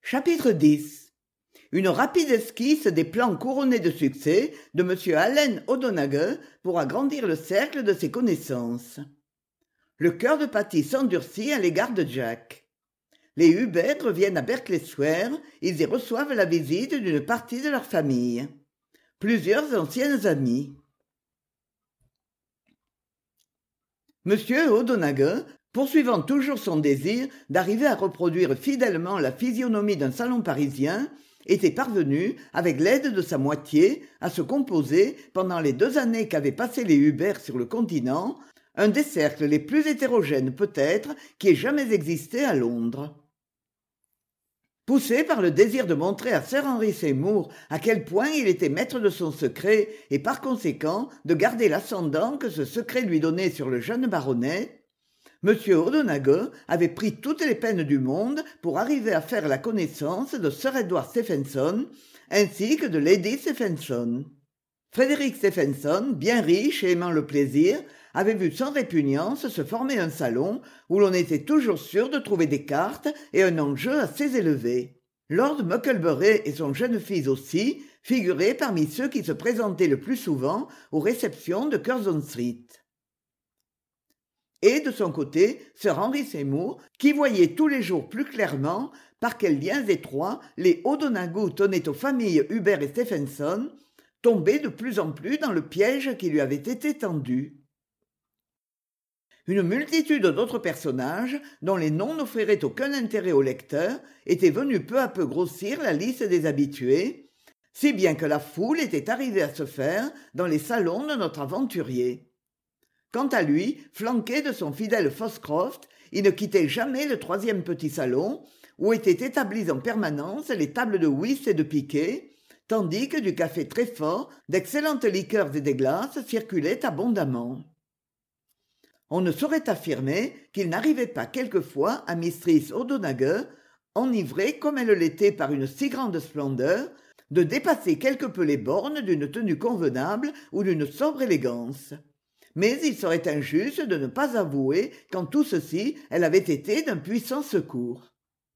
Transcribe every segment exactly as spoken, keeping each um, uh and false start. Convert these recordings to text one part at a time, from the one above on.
Chapitre dix. Une rapide esquisse des plans couronnés de succès de M. Allen O'Donaghue pour agrandir le cercle de ses connaissances. Le cœur de Patty s'endurcit à l'égard de Jack. Les Hubert reviennent à Berkeley Square, ils y reçoivent la visite d'une partie de leur famille. Plusieurs anciennes amies. M. O'Donaghue, poursuivant toujours son désir d'arriver à reproduire fidèlement la physionomie d'un salon parisien, était parvenu, avec l'aide de sa moitié, à se composer, pendant les deux années qu'avaient passées les Hubert sur le continent, un des cercles les plus hétérogènes peut-être qui ait jamais existé à Londres. Poussé par le désir de montrer à Sir Henry Seymour à quel point il était maître de son secret et par conséquent de garder l'ascendant que ce secret lui donnait sur le jeune baronet, M. O'Donaghue avait pris toutes les peines du monde pour arriver à faire la connaissance de Sir Edward Stephenson ainsi que de Lady Stephenson. Frédéric Stephenson, bien riche et aimant le plaisir, avait vu sans répugnance se former un salon où l'on était toujours sûr de trouver des cartes et un enjeu assez élevé. Lord Mucklebury et son jeune fils aussi figuraient parmi ceux qui se présentaient le plus souvent aux réceptions de Curzon Street. Et de son côté, Sir Henry Seymour, qui voyait tous les jours plus clairement par quels liens étroits les O'Donaghue tenaient aux familles Hubert et Stephenson, tombait de plus en plus dans le piège qui lui avait été tendu. Une multitude d'autres personnages, dont les noms n'offriraient aucun intérêt au lecteur, étaient venus peu à peu grossir la liste des habitués, si bien que la foule était arrivée à se faire dans les salons de notre aventurier. Quant à lui, flanqué de son fidèle Foscroft, il ne quittait jamais le troisième petit salon, où étaient établies en permanence les tables de whist et de piquet, tandis que du café très fort, d'excellentes liqueurs et des glaces circulaient abondamment. On ne saurait affirmer qu'il n'arrivait pas quelquefois à Mistress O'Donaghue, enivrée comme elle l'était par une si grande splendeur, de dépasser quelque peu les bornes d'une tenue convenable ou d'une sobre élégance. Mais il serait injuste de ne pas avouer qu'en tout ceci elle avait été d'un puissant secours.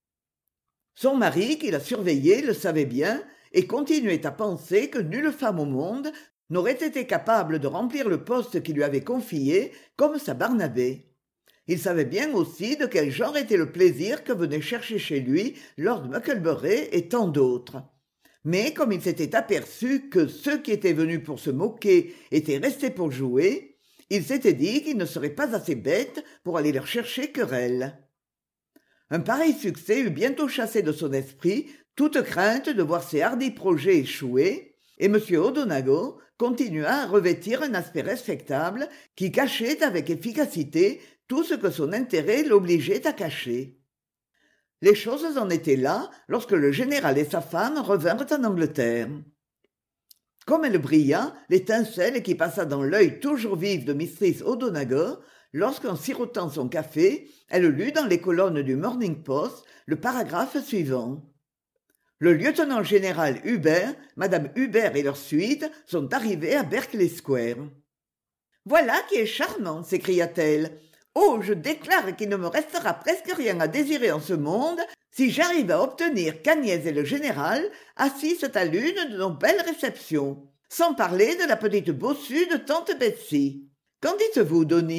Son mari, qui la surveillait, le savait bien, et continuait à penser que nulle femme au monde n'aurait été capable de remplir le poste qu'il lui avait confié comme sa Barnabé. Il savait bien aussi de quel genre était le plaisir que venaient chercher chez lui Lord Mucklebury et tant d'autres. Mais comme il s'était aperçu que ceux qui étaient venus pour se moquer étaient restés pour jouer, il s'était dit qu'il ne serait pas assez bête pour aller leur chercher querelle. Un pareil succès eut bientôt chassé de son esprit toute crainte de voir ses hardis projets échouer, et M. O'Donaghue continua à revêtir un aspect respectable qui cachait avec efficacité tout ce que son intérêt l'obligeait à cacher. Les choses en étaient là lorsque le général et sa femme revinrent en Angleterre. Comme elle brilla, l'étincelle qui passa dans l'œil toujours vif de Mistress O'Donaghue, lorsqu'en sirotant son café, elle lut dans les colonnes du Morning Post le paragraphe suivant. Le lieutenant-général Hubert, Madame Hubert et leur suite sont arrivés à Berkeley Square. « Voilà qui est charmant !» s'écria-t-elle. « Oh, je déclare qu'il ne me restera presque rien à désirer en ce monde si j'arrive à obtenir qu'Agnès et le général assistent à l'une de nos belles réceptions, sans parler de la petite bossue de tante Betsy. Qu'en dites-vous, Donny ?»«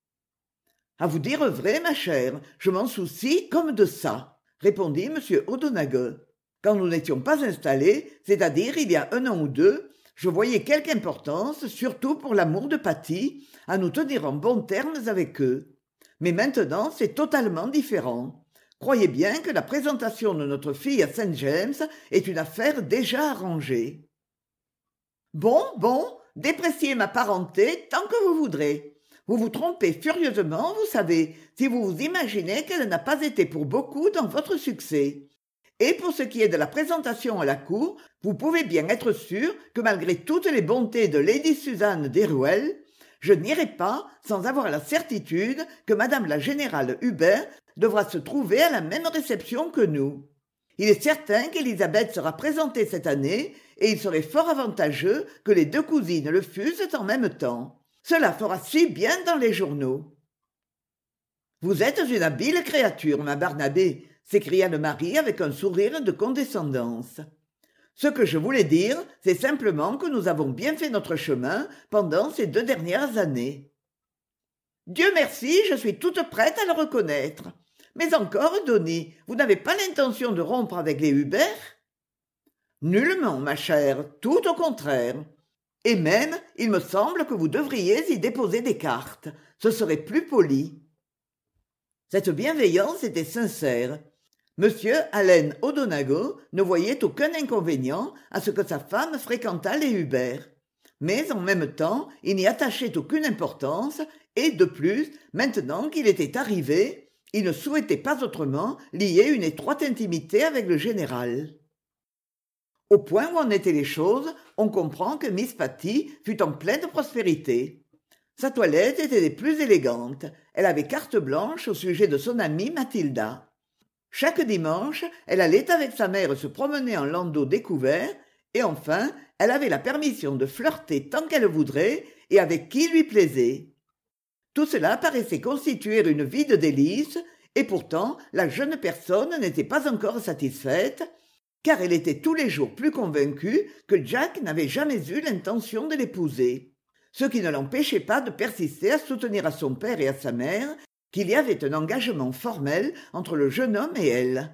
À vous dire vrai, ma chère, je m'en soucie comme de ça, » répondit M. O'Donaghue. Quand nous n'étions pas installés, c'est-à-dire il y a un an ou deux, je voyais quelque importance, surtout pour l'amour de Patty, à nous tenir en bons termes avec eux. Mais maintenant, c'est totalement différent. Croyez bien que la présentation de notre fille à Saint James est une affaire déjà arrangée. Bon, bon, dépréciez ma parenté tant que vous voudrez. Vous vous trompez furieusement, vous savez, si vous vous imaginez qu'elle n'a pas été pour beaucoup dans votre succès. Et pour ce qui est de la présentation à la cour, vous pouvez bien être sûr que malgré toutes les bontés de Lady Suzanne d'Eruel, je n'irai pas sans avoir la certitude que Madame la générale Hubert devra se trouver à la même réception que nous. Il est certain qu'Élisabeth sera présentée cette année et il serait fort avantageux que les deux cousines le fussent en même temps. Cela fera si bien dans les journaux. « Vous êtes une habile créature, ma Barnabé, » s'écria le mari avec un sourire de condescendance. Ce que je voulais dire, c'est simplement que nous avons bien fait notre chemin pendant ces deux dernières années. Dieu merci, je suis toute prête à le reconnaître. Mais encore, Denis, vous n'avez pas l'intention de rompre avec les Hubert? Nullement, ma chère, tout au contraire. Et même, il me semble que vous devriez y déposer des cartes. Ce serait plus poli. Cette bienveillance était sincère. Monsieur Allen O'Donago ne voyait aucun inconvénient à ce que sa femme fréquentât les Hubert. Mais en même temps, il n'y attachait aucune importance, et de plus, maintenant qu'il était arrivé, il ne souhaitait pas autrement lier une étroite intimité avec le général. Au point où en étaient les choses, on comprend que Miss Patty fut en pleine prospérité. Sa toilette était des plus élégantes. Elle avait carte blanche au sujet de son amie Mathilda. Chaque dimanche, elle allait avec sa mère se promener en landau découvert, et enfin, elle avait la permission de flirter tant qu'elle voudrait et avec qui lui plaisait. Tout cela paraissait constituer une vie de délices, et pourtant la jeune personne n'était pas encore satisfaite, car elle était tous les jours plus convaincue que Jack n'avait jamais eu l'intention de l'épouser, ce qui ne l'empêchait pas de persister à soutenir à son père et à sa mère qu'il y avait un engagement formel entre le jeune homme et elle.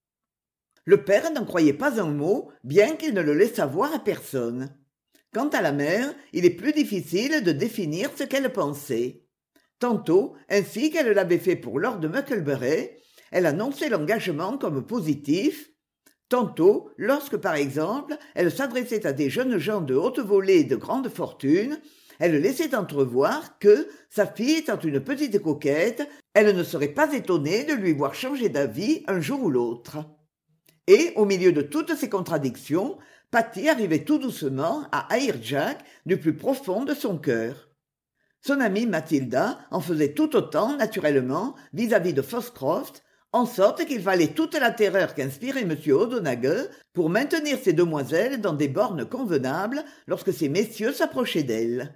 Le père n'en croyait pas un mot, bien qu'il ne le laissât voir à personne. Quant à la mère, il est plus difficile de définir ce qu'elle pensait. Tantôt, ainsi qu'elle l'avait fait pour Lord Mucklebury, elle annonçait l'engagement comme positif. Tantôt, lorsque, par exemple, elle s'adressait à des jeunes gens de haute volée et de grande fortune, elle laissait entrevoir que, sa fille étant une petite coquette, elle ne serait pas étonnée de lui voir changer d'avis un jour ou l'autre. Et, au milieu de toutes ces contradictions, Patty arrivait tout doucement à haïr Jack du plus profond de son cœur. Son amie Mathilda en faisait tout autant, naturellement, vis-à-vis de Foscroft, en sorte qu'il fallait toute la terreur qu'inspirait M. O'Donaghue pour maintenir ces demoiselles dans des bornes convenables lorsque ces messieurs s'approchaient d'elles.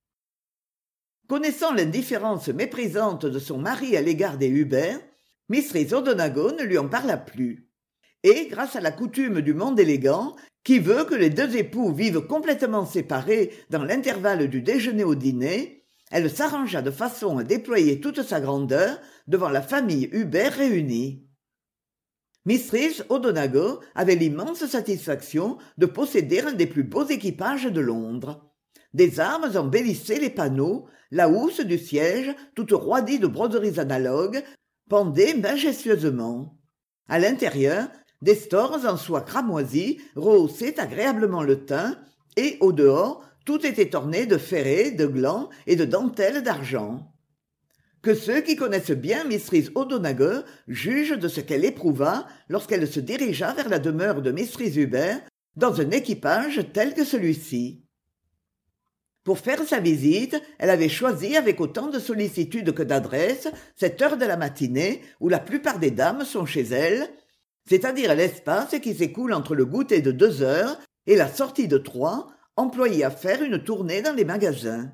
Connaissant l'indifférence méprisante de son mari à l'égard des Hubert, mistress O'Donaghue ne lui en parla plus. Et, grâce à la coutume du monde élégant, qui veut que les deux époux vivent complètement séparés dans l'intervalle du déjeuner au dîner, elle s'arrangea de façon à déployer toute sa grandeur devant la famille Hubert réunie. Mistress O'Donaghue avait l'immense satisfaction de posséder un des plus beaux équipages de Londres. Des armes embellissaient les panneaux, la housse du siège, toute roidie de broderies analogues, pendait majestueusement. À l'intérieur, des stores en soie cramoisie rehaussaient agréablement le teint, et, au dehors, tout était orné de ferrets, de glands et de dentelles d'argent. Que ceux qui connaissent bien mistress O'Donaghue jugent de ce qu'elle éprouva lorsqu'elle se dirigea vers la demeure de mistress Hubert dans un équipage tel que celui-ci. Pour faire sa visite, elle avait choisi avec autant de sollicitude que d'adresse cette heure de la matinée où la plupart des dames sont chez elles, c'est-à-dire l'espace qui s'écoule entre le goûter de deux heures et la sortie de trois, employée à faire une tournée dans les magasins.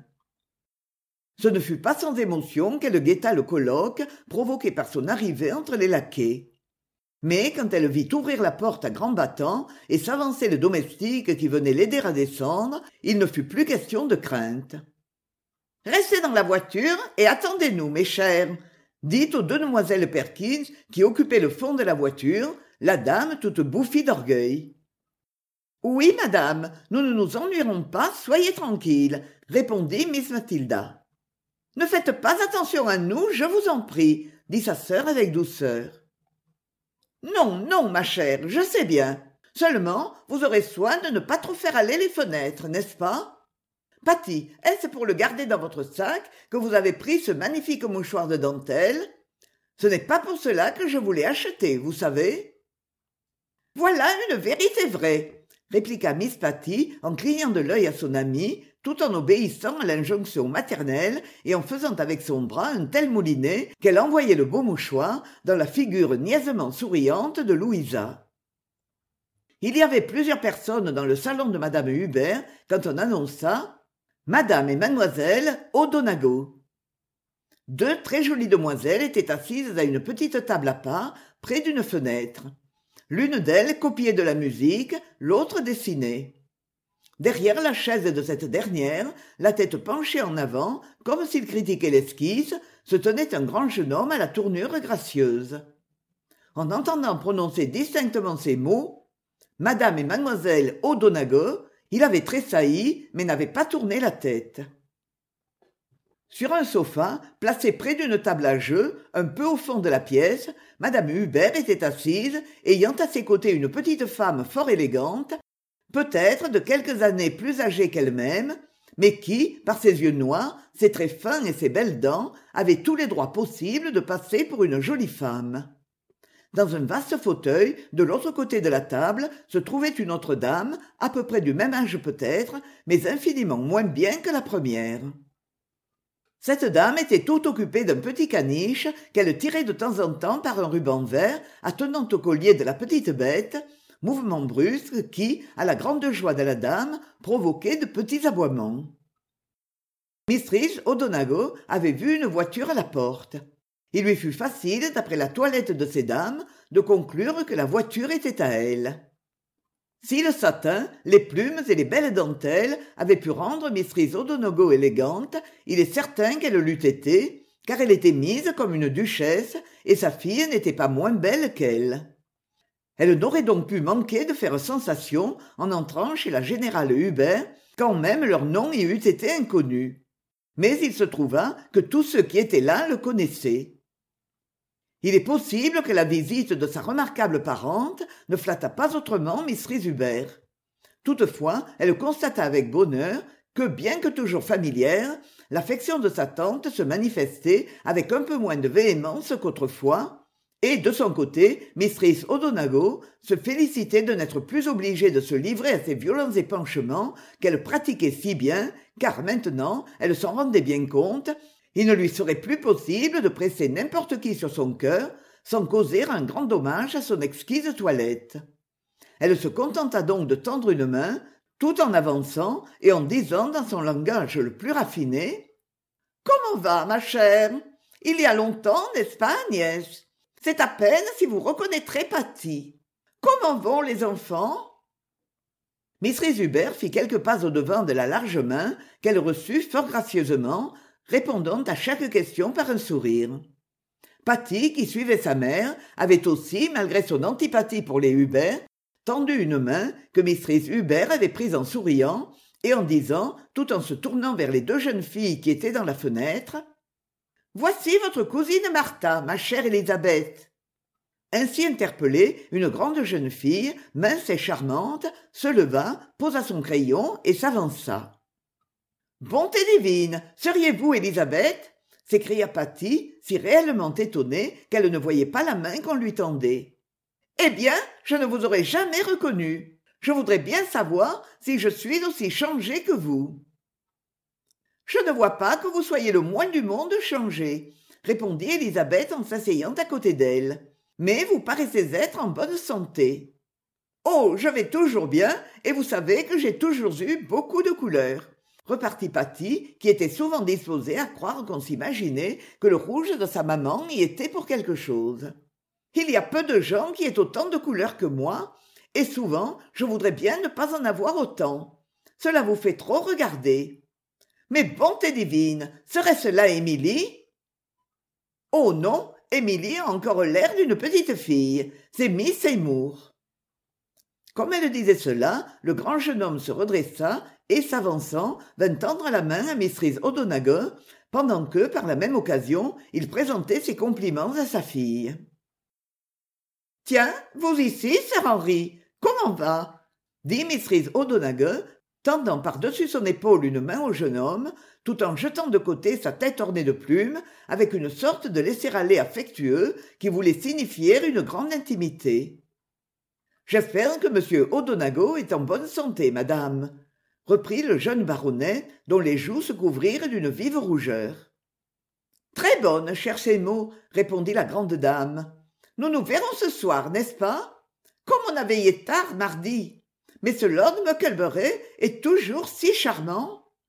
Ce ne fut pas sans émotion qu'elle guetta le colloque provoqué par son arrivée entre les laquais. Mais quand elle vit ouvrir la porte à grands battants et s'avancer le domestique qui venait l'aider à descendre, il ne fut plus question de crainte. « Restez dans la voiture et attendez-nous, mes chers !» dit aux deux demoiselles Perkins qui occupaient le fond de la voiture, la dame toute bouffie d'orgueil. « Oui, madame, nous ne nous ennuierons pas, soyez tranquille, » répondit Miss Mathilda. « Ne faites pas attention à nous, je vous en prie, » dit sa sœur avec douceur. « Non, non, ma chère, je sais bien. Seulement, vous aurez soin de ne pas trop faire aller les fenêtres, n'est-ce pas? Patty, est-ce pour le garder dans votre sac que vous avez pris ce magnifique mouchoir de dentelle? Ce n'est pas pour cela que je vous l'ai acheté, vous savez. »« Voilà une vérité vraie, » répliqua Miss Patty en clignant de l'œil à son amie, tout en obéissant à l'injonction maternelle et en faisant avec son bras un tel moulinet qu'elle envoyait le beau mouchoir dans la figure niaisement souriante de Louisa. Il y avait plusieurs personnes dans le salon de madame Hubert quand on annonça « Madame et mademoiselle O'Donaghue ». Deux très jolies demoiselles étaient assises à une petite table à part, près d'une fenêtre. L'une d'elles copiait de la musique, l'autre dessinait. Derrière la chaise de cette dernière, la tête penchée en avant, comme s'il critiquait l'esquisse, se tenait un grand jeune homme à la tournure gracieuse. En entendant prononcer distinctement ces mots, « Madame et mademoiselle O'Donago », il avait tressailli, mais n'avait pas tourné la tête. Sur un sofa, placé près d'une table à jeu, un peu au fond de la pièce, madame Hubert était assise, ayant à ses côtés une petite femme fort élégante, peut-être de quelques années plus âgée qu'elle-même, mais qui, par ses yeux noirs, ses traits fins et ses belles dents, avait tous les droits possibles de passer pour une jolie femme. Dans un vaste fauteuil, de l'autre côté de la table, se trouvait une autre dame, à peu près du même âge peut-être, mais infiniment moins bien que la première. Cette dame était tout occupée d'un petit caniche qu'elle tirait de temps en temps par un ruban vert attenant au collier de la petite bête, mouvement brusque qui, à la grande joie de la dame, provoquait de petits aboiements. Mistress O'Donago avait vu une voiture à la porte. Il lui fut facile, d'après la toilette de ces dames, de conclure que la voiture était à elle. Si le satin, les plumes et les belles dentelles avaient pu rendre Mistress O'Donago élégante, il est certain qu'elle l'eût été, car elle était mise comme une duchesse et sa fille n'était pas moins belle qu'elle. Elle n'aurait donc pu manquer de faire sensation en entrant chez la générale Hubert, quand même leur nom y eût été inconnu. Mais il se trouva que tous ceux qui étaient là le connaissaient. Il est possible que la visite de sa remarquable parente ne flatta pas autrement Mistress Hubert. Toutefois, elle constata avec bonheur que, bien que toujours familière, l'affection de sa tante se manifestait avec un peu moins de véhémence qu'autrefois, et, de son côté, Mistress O'Donago se félicitait de n'être plus obligée de se livrer à ces violents épanchements qu'elle pratiquait si bien, car maintenant, elle s'en rendait bien compte, il ne lui serait plus possible de presser n'importe qui sur son cœur sans causer un grand dommage à son exquise toilette. Elle se contenta donc de tendre une main, tout en avançant et en disant dans son langage le plus raffiné « Comment va, ma chère? Il y a longtemps, n'est-ce pas, Agnès? C'est à peine si vous reconnaîtrez Patty. Comment vont les enfants ?» Mistress Hubert fit quelques pas au-devant de la large main qu'elle reçut fort gracieusement, répondant à chaque question par un sourire. Patty, qui suivait sa mère, avait aussi, malgré son antipathie pour les Hubert, tendu une main que Mistress Hubert avait prise en souriant et en disant, tout en se tournant vers les deux jeunes filles qui étaient dans la fenêtre, « Voici votre cousine Martha, ma chère Élisabeth. » Ainsi interpellée, une grande jeune fille, mince et charmante, se leva, posa son crayon et s'avança. « Bonté divine, seriez-vous Élisabeth ?» s'écria Patty, si réellement étonnée qu'elle ne voyait pas la main qu'on lui tendait. « Eh bien, je ne vous aurais jamais reconnue. Je voudrais bien savoir si je suis aussi changée que vous. »« Je ne vois pas que vous soyez le moins du monde changée, » répondit Élisabeth en s'asseyant à côté d'elle. « Mais vous paraissez être en bonne santé. »« Oh, je vais toujours bien, et vous savez que j'ai toujours eu beaucoup de couleurs. » repartit Patty, qui était souvent disposée à croire qu'on s'imaginait que le rouge de sa maman y était pour quelque chose. « Il y a peu de gens qui aient autant de couleurs que moi, et souvent je voudrais bien ne pas en avoir autant. Cela vous fait trop regarder. Mais bonté divine, serait-ce là Émilie ? » « Oh non, Émilie a encore l'air d'une petite fille, c'est Miss Seymour. » Comme elle disait cela, le grand jeune homme se redressa et, s'avançant, vint tendre la main à Mistress O'Donago, pendant que, par la même occasion, il présentait ses compliments à sa fille. « Tiens, vous ici, Sir Henry, comment va ?» dit Mistress O'Donago, tendant par-dessus son épaule une main au jeune homme, tout en jetant de côté sa tête ornée de plumes, avec une sorte de laisser-aller affectueux qui voulait signifier une grande intimité. « J'espère que M. O'Donago est en bonne santé, madame, » reprit le jeune baronet, dont les joues se couvrirent d'une vive rougeur. « Très bonne, cher Seymour, » répondit la grande dame. « Nous nous verrons ce soir, n'est-ce pas? Comme on a veillé tard mardi. Mais ce lord Mucklebury est toujours si charmant. »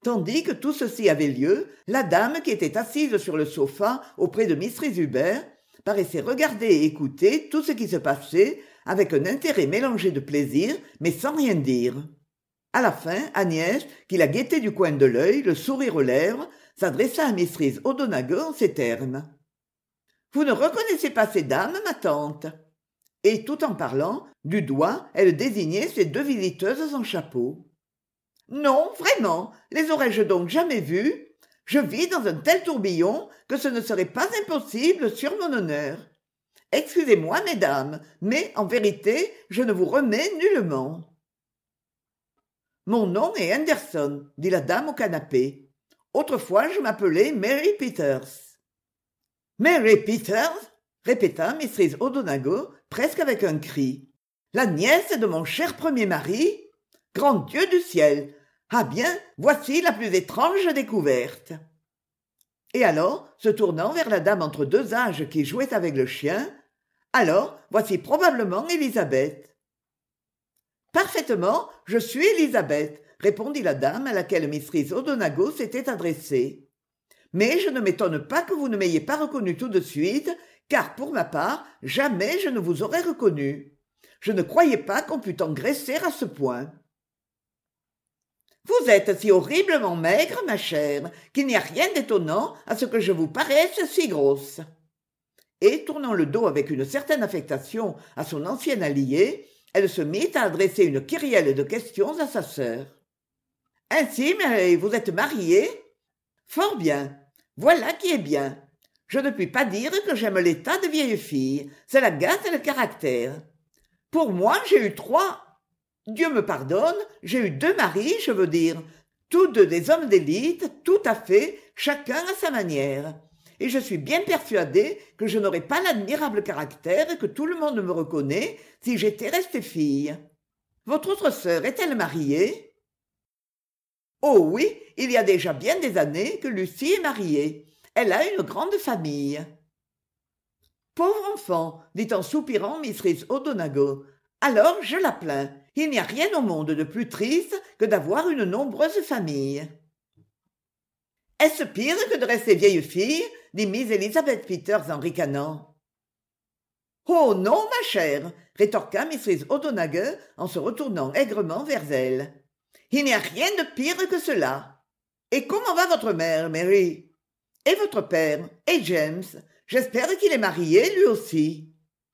Tandis que tout ceci avait lieu, la dame qui était assise sur le sofa auprès de Mrs Hubert paraissait regarder et écouter tout ce qui se passait avec un intérêt mélangé de plaisir, mais sans rien dire. À la fin, Agnès, qui la guettait du coin de l'œil, le sourire aux lèvres, s'adressa à mistress O'Donaghue en ces termes. « Vous ne reconnaissez pas ces dames, ma tante ?» Et tout en parlant, du doigt, elle désignait ses deux visiteuses en chapeau. « Non, vraiment, les aurais-je donc jamais vues ? Je vis dans un tel tourbillon que ce ne serait pas impossible sur mon honneur. Excusez-moi, mesdames, mais en vérité, je ne vous remets nullement. » « Mon nom est Henderson, » dit la dame au canapé. « Autrefois, je m'appelais Mary Peters. »« Mary Peters ?» répéta mistress O'Donaghue, presque avec un cri. « La nièce de mon cher premier mari ? Grand Dieu du ciel ! Ah bien, voici la plus étrange découverte. » Et alors, se tournant vers la dame entre deux âges qui jouait avec le chien, « Alors, voici probablement Élisabeth. » « Parfaitement, je suis Élisabeth, » répondit la dame à laquelle mistress O'Donaghue s'était adressée. « Mais je ne m'étonne pas que vous ne m'ayez pas reconnue tout de suite, car pour ma part, jamais je ne vous aurais reconnue. Je ne croyais pas qu'on pût engraisser à ce point. »« Vous êtes si horriblement maigre, ma chère, qu'il n'y a rien d'étonnant à ce que je vous paraisse si grosse. » Et tournant le dos avec une certaine affectation à son ancienne alliée, elle se mit à adresser une kyrielle de questions à sa sœur. « Ainsi, mais vous êtes mariée ? Fort bien. Voilà qui est bien. Je ne puis pas dire que j'aime l'état de vieille fille. Cela gâte le caractère. Pour moi, j'ai eu trois... Dieu me pardonne, j'ai eu deux maris, je veux dire. Tous deux des hommes d'élite, tout à fait, chacun à sa manière. Et je suis bien persuadée que je n'aurais pas l'admirable caractère que tout le monde me reconnaît si j'étais restée fille. Votre autre sœur est-elle mariée ? Oh oui, il y a déjà bien des années que Lucie est mariée. Elle a une grande famille. Pauvre enfant, dit en soupirant mistress O'Donaghue. Alors je la plains. Il n'y a rien au monde de plus triste que d'avoir une nombreuse famille. Est-ce pire que de rester vieille fille ? Dit Miss Elizabeth Peters en ricanant. « Oh non, ma chère !» rétorqua mistress O'Donaghue en se retournant aigrement vers elle. « Il n'y a rien de pire que cela. Et comment va votre mère, Mary ? Et votre père ? Et James ? J'espère qu'il est marié, lui aussi. »«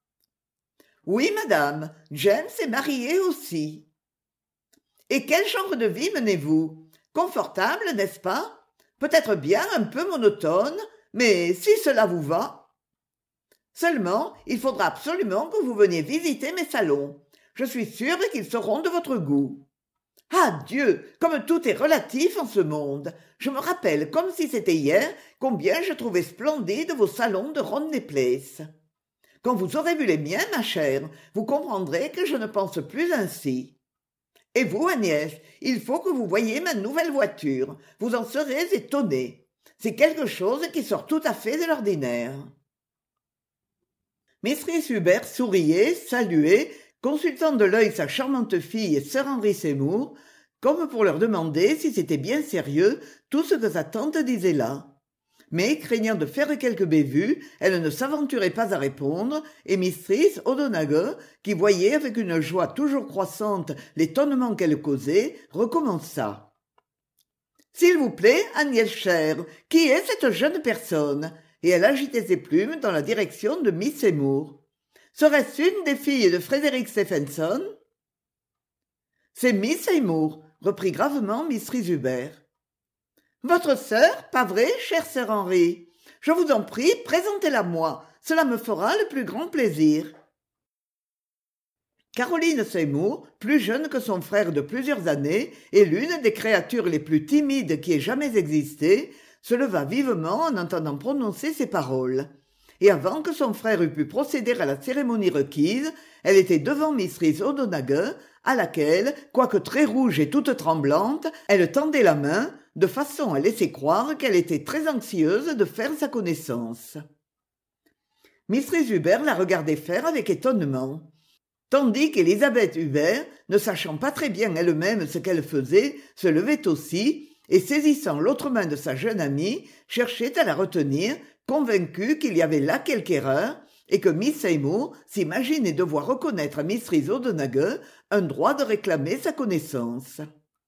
Oui, madame, James est marié aussi. »« Et quel genre de vie menez-vous ? Confortable, n'est-ce pas ? Peut-être bien un peu monotone, mais si cela vous va. Seulement, il faudra absolument que vous veniez visiter mes salons. Je suis sûre qu'ils seront de votre goût. Ah Dieu, comme tout est relatif en ce monde. Je me rappelle, comme si c'était hier, combien je trouvais splendides vos salons de Rodney Place. Quand vous aurez vu les miens, ma chère, vous comprendrez que je ne pense plus ainsi. Et vous, Agnès, il faut que vous voyiez ma nouvelle voiture. Vous en serez étonnée. C'est quelque chose qui sort tout à fait de l'ordinaire. » Mistress Hubert souriait, saluait, consultant de l'œil sa charmante fille Sir Henry Seymour, comme pour leur demander si c'était bien sérieux tout ce que sa tante disait là. Mais, craignant de faire quelques bévues, elle ne s'aventurait pas à répondre, et mistress O'Donaghue, qui voyait avec une joie toujours croissante l'étonnement qu'elle causait, recommença. « S'il vous plaît, Agnès chère, qui est cette jeune personne ?» Et elle agitait ses plumes dans la direction de Miss Seymour. « Serait-ce une des filles de Frédéric Stephenson ?»« C'est Miss Seymour, » reprit gravement mistress Hubert. « Votre sœur, pas vrai, cher Sir Henry ? Je vous en prie, présentez-la-moi, cela me fera le plus grand plaisir. » Caroline Seymour, plus jeune que son frère de plusieurs années et l'une des créatures les plus timides qui ait jamais existé, se leva vivement en entendant prononcer ces paroles. Et avant que son frère eût pu procéder à la cérémonie requise, elle était devant mistress O'Donaghue, à laquelle, quoique très rouge et toute tremblante, elle tendait la main, de façon à laisser croire qu'elle était très anxieuse de faire sa connaissance. Mistress Hubert la regardait faire avec étonnement, tandis qu'Élisabeth Hubert, ne sachant pas très bien elle-même ce qu'elle faisait, se levait aussi, et saisissant l'autre main de sa jeune amie, cherchait à la retenir, convaincue qu'il y avait là quelque erreur, et que Miss Seymour s'imaginait devoir reconnaître à Mrs. O'Donaghue un droit de réclamer sa connaissance.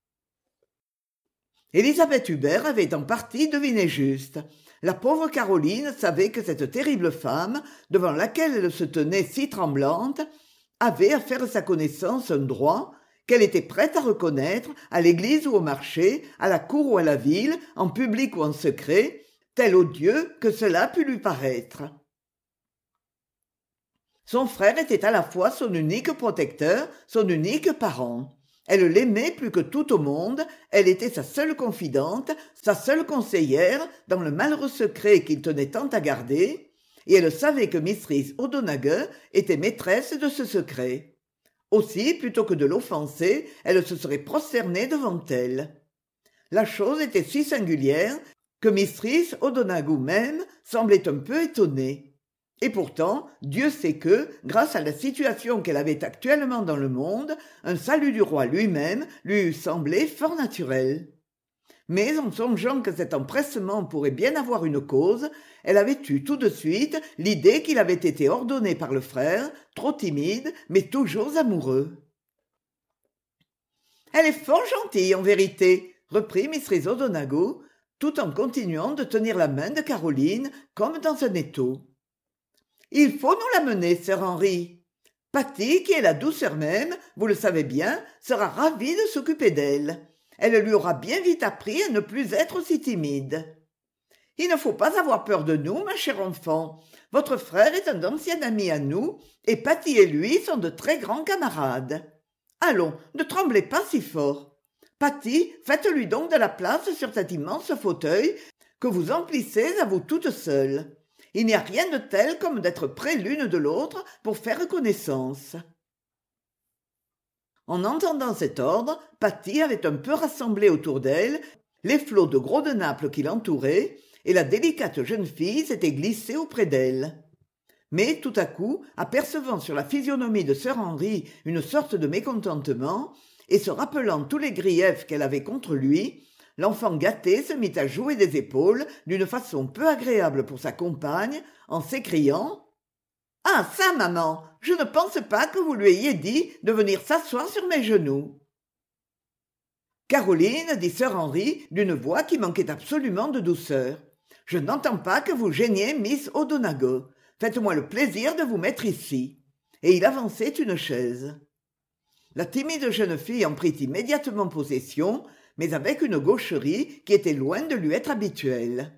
Élisabeth Hubert avait en partie deviné juste. La pauvre Caroline savait que cette terrible femme, devant laquelle elle se tenait si tremblante, avait à faire sa connaissance un droit qu'elle était prête à reconnaître à l'église ou au marché, à la cour ou à la ville, en public ou en secret, tel odieux que cela pût lui paraître. Son frère était à la fois son unique protecteur, son unique parent. Elle l'aimait plus que tout au monde, elle était sa seule confidente, sa seule conseillère dans le malheureux secret qu'il tenait tant à garder, et elle savait que Mistress O'Donaghue était maîtresse de ce secret. Aussi, plutôt que de l'offenser, elle se serait prosternée devant elle. La chose était si singulière que Mistress O'Donaghue même semblait un peu étonnée. Et pourtant, Dieu sait que, grâce à la situation qu'elle avait actuellement dans le monde, un salut du roi lui-même lui eût semblé fort naturel. Mais en songeant que cet empressement pourrait bien avoir une cause, elle avait eu tout de suite l'idée qu'il avait été ordonné par le frère, trop timide, mais toujours amoureux. « Elle est fort gentille, en vérité, » reprit Mistress O'Donaghue, tout en continuant de tenir la main de Caroline comme dans un étau. Il faut nous l'amener, sœur Henri. Patty, qui est la douceur même, vous le savez bien, sera ravie de s'occuper d'elle. Elle lui aura bien vite appris à ne plus être aussi timide. Il ne faut pas avoir peur de nous, ma chère enfant. Votre frère est un ancien ami à nous, et Patty et lui sont de très grands camarades. Allons, ne tremblez pas si fort. Patty, faites-lui donc de la place sur cet immense fauteuil que vous emplissez à vous toute seule. Il n'y a rien de tel comme d'être près l'une de l'autre pour faire connaissance. » En entendant cet ordre, Patty avait un peu rassemblé autour d'elle les flots de gros de Naples qui l'entouraient, et la délicate jeune fille s'était glissée auprès d'elle. Mais tout à coup, apercevant sur la physionomie de sœur Henri une sorte de mécontentement, et se rappelant tous les griefs qu'elle avait contre lui, l'enfant gâté se mit à jouer des épaules d'une façon peu agréable pour sa compagne, en s'écriant « Ah ça, maman, je ne pense pas que vous lui ayez dit de venir s'asseoir sur mes genoux. » Caroline, dit sœur Henri, d'une voix qui manquait absolument de douceur, « Je n'entends pas que vous gêniez Miss O'Donaghue. Faites-moi le plaisir de vous mettre ici. » Et il avançait une chaise. La timide jeune fille en prit immédiatement possession, mais avec une gaucherie qui était loin de lui être habituelle.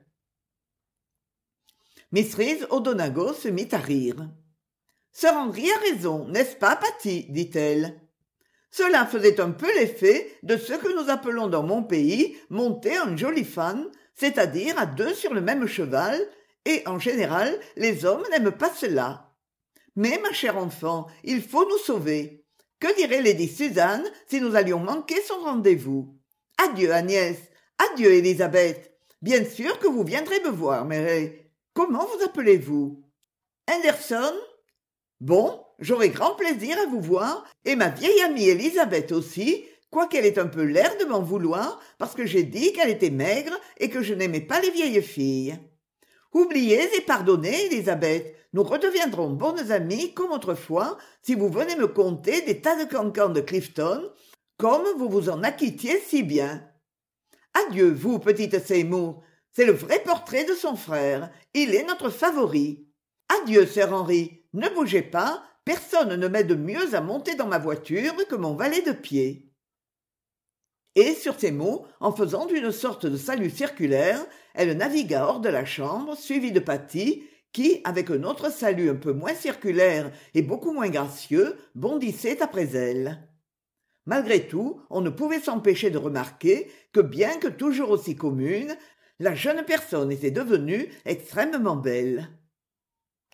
Mistress O'Donaghue se mit à rire. « Sœur Henri a raison, n'est-ce pas, Patty ?» dit-elle. Cela faisait un peu l'effet de ce que nous appelons dans mon pays monter un joli fan, c'est-à-dire à deux sur le même cheval, et en général, les hommes n'aiment pas cela. Mais, ma chère enfant, il faut nous sauver. Que dirait Lady Suzanne si nous allions manquer son rendez-vous? Adieu, Agnès. Adieu, Élisabeth. Bien sûr que vous viendrez me voir, mais comment vous appelez-vous? Anderson? Bon, j'aurai grand plaisir à vous voir, et ma vieille amie Élisabeth aussi, quoiqu'elle ait un peu l'air de m'en vouloir, parce que j'ai dit qu'elle était maigre et que je n'aimais pas les vieilles filles. Oubliez et pardonnez, Élisabeth, nous redeviendrons bonnes amies comme autrefois si vous venez me conter des tas de cancans de Clifton, comme vous vous en acquittiez si bien. Adieu, vous, petite Seymour, c'est le vrai portrait de son frère, il est notre favori. Adieu, sœur Henri, ne bougez pas, personne ne m'aide mieux à monter dans ma voiture que mon valet de pied. Et sur ces mots, en faisant une sorte de salut circulaire, elle navigua hors de la chambre, suivie de Patty, qui, avec un autre salut un peu moins circulaire et beaucoup moins gracieux, bondissait après elle. Malgré tout, on ne pouvait s'empêcher de remarquer que, bien que toujours aussi commune, la jeune personne était devenue extrêmement belle.